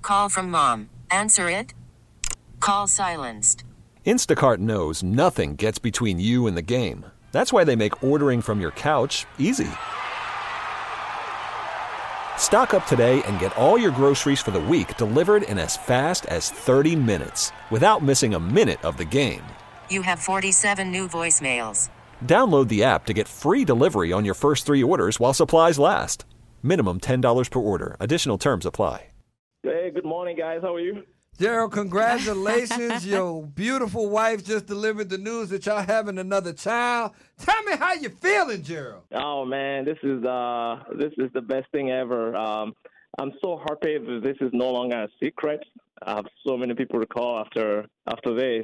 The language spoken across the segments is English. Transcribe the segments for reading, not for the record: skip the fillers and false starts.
Call from mom. Answer it. Call silenced. Instacart knows nothing gets between you and the game. That's why they make ordering from your couch easy. Stock up today and get all your groceries for the week delivered in as fast as 30 minutes without missing a minute of the game. You have 47 new voicemails. Download the app to get free delivery on your first 3 orders while supplies last. Minimum $10 per order. Additional terms apply. Hey, good morning, guys. How are you? Gerald, congratulations. Your beautiful wife just delivered the news that y'all having another child. Tell me how you feeling, Gerald. Oh, man, this is the best thing ever. I'm so happy that this is no longer a secret. I have so many people to call after this.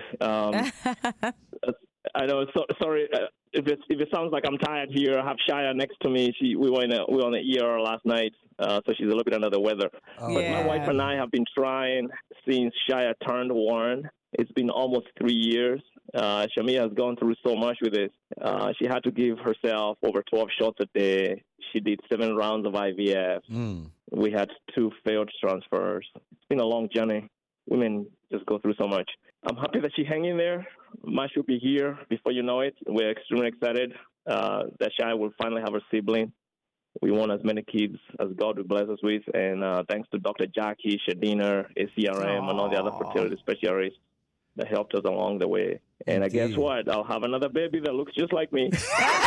I know. Sorry if it sounds like I'm tired here. I have Shia next to me. We were on the ER last night, so she's a little bit under the weather. Oh, but my wife and I have been trying since Shia turned 1. It's been almost 3 years. Shamia has gone through so much with this. She had to give herself over 12 shots a day. She did 7 rounds of IVF. We had 2 failed transfers. It's been a long journey. Women just go through so much. I'm happy that she's hanging there. Mash will be here before you know it. We're extremely excited that Shia will finally have her sibling. We want as many kids as God will bless us with. And thanks to Dr. Jackie, Shadina, ACRM, and all the other fertility specialists that helped us along the way. And guess what? I'll have another baby that looks just like me.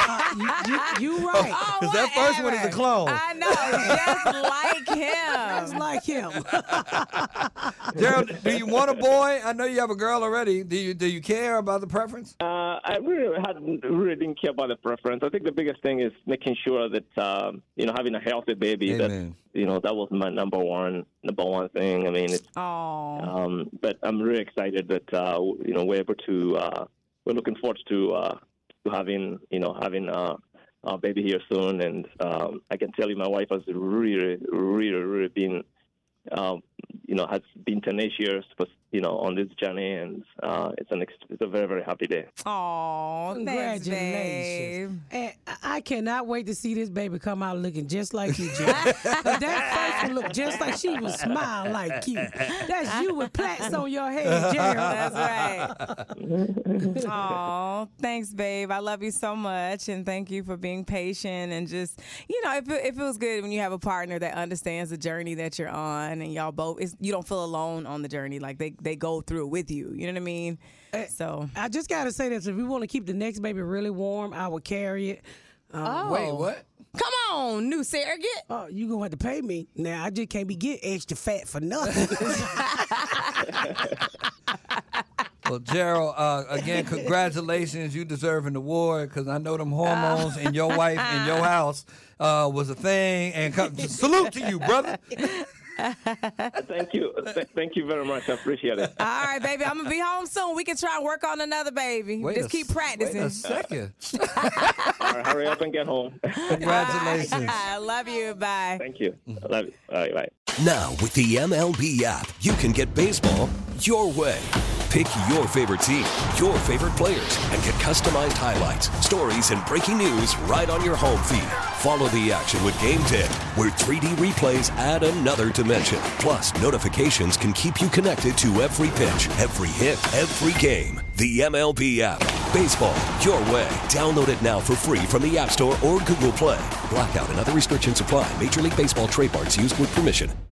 You right. Because that first one is a clone. I know, just like him. Gerald, do you want a boy? I know you have a girl already. Do you care about the preference? I really didn't care about the preference. I think the biggest thing is making sure that having a healthy baby. Amen. That was my number one thing. I mean, it's. But I'm really excited that we're able to. We're looking forward to having our baby here soon, and I can tell you, my wife has really been. Has been tenacious, on this journey, and it's a very, very happy day. Oh, congratulations! And I cannot wait to see this baby come out looking just like you, Gerald. That face will look just like she would smile like you. That's you with plaits on your head, Gerald. That's right. Oh, thanks, babe. I love you so much, and thank you for being patient and just, it feels good when you have a partner that understands the journey that you're on, and y'all both. You don't feel alone on the journey. Like they go through it with you. You know what I mean? So I just got to say this. If we want to keep the next baby really warm, I will carry it. Wait, what? Come on, new surrogate. Oh, you going to have to pay me. Now, I just can't be getting extra fat for nothing. Well, Gerald, again, congratulations. You deserve an award because I know them hormones in your wife in your house was a thing. And salute to you, brother. Thank you. Thank you very much. I appreciate it. All right, baby. I'm going to be home soon. We can try and work on another baby. Just keep practicing. Wait a second. All right, hurry up and get home. Congratulations. I love you. Bye. Thank you. I love you. All right, bye. Now, with the MLB app, you can get baseball your way. Pick your favorite team, your favorite players, and get customized highlights, stories, and breaking news right on your home feed. Follow the action with Game Day, where 3D replays add another dimension. Plus, notifications can keep you connected to every pitch, every hit, every game. The MLB app. Baseball your way. Download it now for free from the App Store or Google Play. Blackout and other restrictions apply. Major League Baseball trademarks used with permission.